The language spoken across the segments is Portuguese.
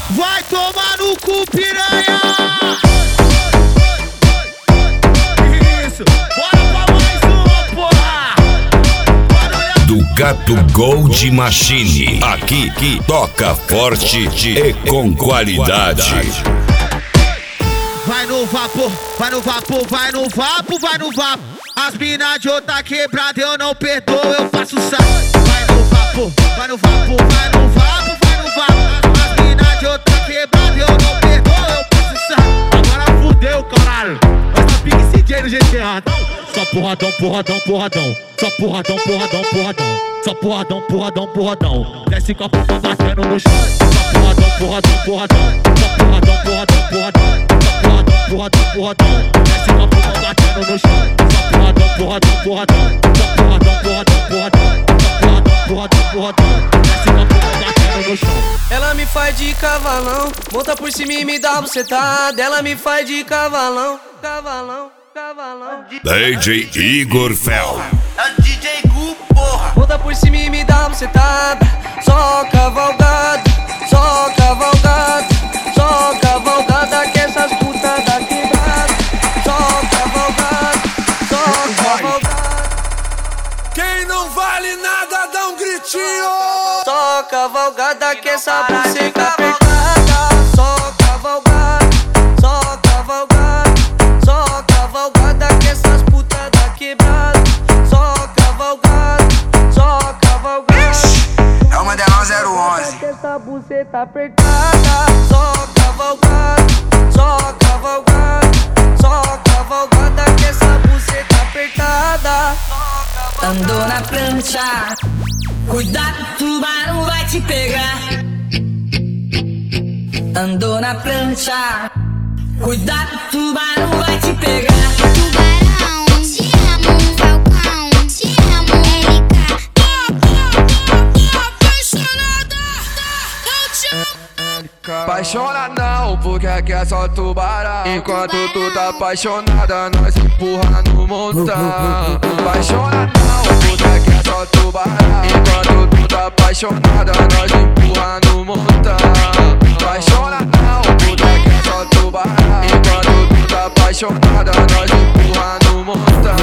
Vai tomar no cu, piranha! Isso, bora pra mais uma, porra! Do Gato Gold Machine, aqui que toca forte e com qualidade. Vai no vapor, vai no vapor, vai no vapor, vai no vapor. As mina de outra quebrada eu não perdoo, eu faço saco. Vai no vapor, vai no vapor, vai no vapor, vai no vapor. As mina de outra quebrada eu não perdoo, eu faço saco. Agora fudeu, caralho. Mas tá pique CJ no GTA. Só porradão, porradão, porradão. Só porradão, porradão, porradão. Só porradão, porradão, porradão. Desce com a porra batendo no chão. Só porradão, porradão, porradão. Só porradão, porradão, porradão. Só porradão, porradão, porradão. Desce com a porra batendo no chão. Só porradão, porradão, porradão. Só porradão, porradão, porradão. Só porradão, porradão, porradão. Desce com a porra batendo no chão. Ela me faz de cavalão, monta por cima e me dá bucetada. Ela me faz de cavalão, cavalão, cavalão. DJ Igor Fel. É o DJ Gu, porra. Monta por cima e me dá bucetada. Só cavalgada, só cavalgada, só cavalgada que essas putas da quebrada. Só cavalgada, só cavalgada. Quem não vale nada dá um gritinho. Só cavalgada que essa buceta apertada. Só cavalgada, só cavalgada, só cavalgada que essas putas da quebrada. Só cavalgada, só cavalgada. É uma Delon 011. Que essa buceta apertada. Só cavalgada, só cavalgada, só cavalgada que essa buceta apertada. Andou na prancha, cuidado, tubarão vai te pegar. Andou na prancha, cuidado, tubarão vai te pegar. Tubarão, te amo, Falcão, te amo, LK. Apaixonada, eu te amo. Apaixona não, porque aqui é só tubarão. Enquanto tu tá apaixonada, nós empurra no montão. Apaixona não, porque aqui é só tubarão. Enquanto tu tá apaixonada, nós empurra no montão. Apaixona não, porque aqui é só tubarão. Enquanto tu tá apaixonada, nós empurra no montão.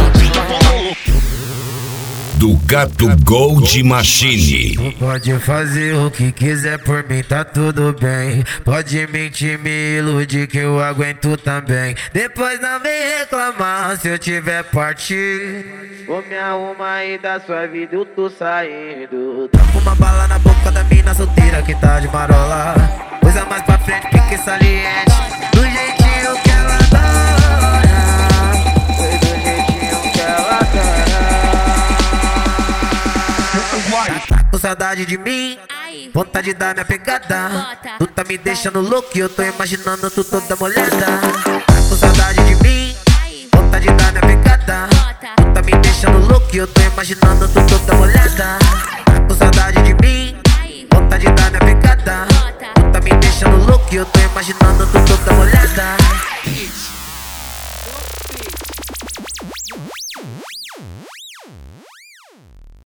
Do Gato Gold Machine. Pode fazer o que quiser por mim, tá tudo bem. Pode mentir, me iludir que eu aguento também. Depois não vem reclamar se eu tiver partido. Vou me arrumar e da sua vida eu tô saindo. Tapo uma bala na boca da mina solteira que tá de marola. Coisa mais pra frente, pique saliente. Do jeitinho que ela adora. Foi do jeitinho que ela adora. Tá com saudade de mim? Vontade de dar minha pegada. Tu tá me deixando louco e eu tô imaginando tu toda molhada. Tá com saudade de mim? Vontade de dar minha pegada. Tu tá me deixando louco e eu tô imaginando tu toda molhada.